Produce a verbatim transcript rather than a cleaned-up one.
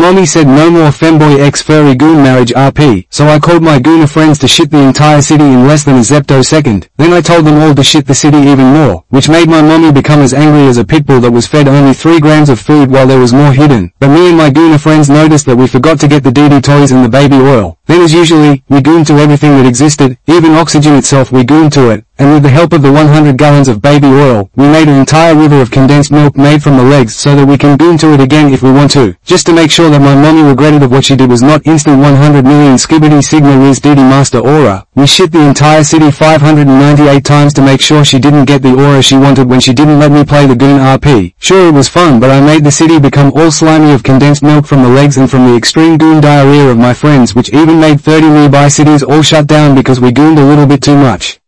mommy said no more femboy x furry goon marriage R P, so I called my gooner friends to shit the entire city in less than a zeptosecond. Then I told them all to shit the city even more, which made my mommy become as angry as a pitbull that was fed only three grams of food while there was more hidden. But me and my gooner friends noticed that we forgot to get the D D toys and the baby oil. Then as usually, we gooned to everything that existed, even oxygen itself we gooned to it, and with the help of the one hundred gallons of baby oil, we made an entire river of condensed milk made from the legs so that we can goon to it again if we want to. Just to make sure that my mommy regretted of what she did was not instant one hundred million skibbity sigma whiz D D master aura, we shit the entire city five hundred ninety-eight times to make sure she didn't get the aura she wanted when she didn't let me play the goon R P. Sure, it was fun, but I made the city become all slimy of condensed milk from the legs and from the extreme goon diarrhea of my friends, which even made thirty nearby cities all shut down because we gooned a little bit too much.